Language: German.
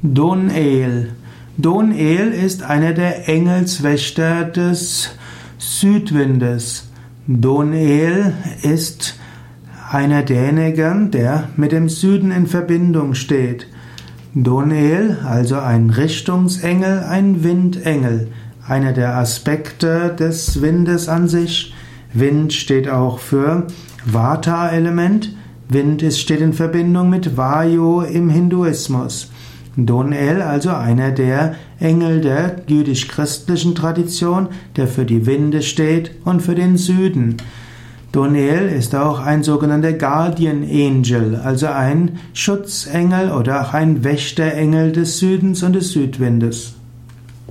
Don-El. Don-El ist einer der Engelswächter des Südwindes. Don-El ist einer derjenigen, der mit dem Süden in Verbindung steht. Don-El, also ein Richtungsengel, ein Windengel. Einer der Aspekte des Windes an sich. Wind steht auch für Vata-Element. Wind steht in Verbindung mit Vayu im Hinduismus. Don-El, also einer der Engel der jüdisch-christlichen Tradition, der für die Winde steht und für den Süden. Don-El ist auch ein sogenannter Guardian Angel, also ein Schutzengel oder auch ein Wächterengel des Südens und des Südwindes.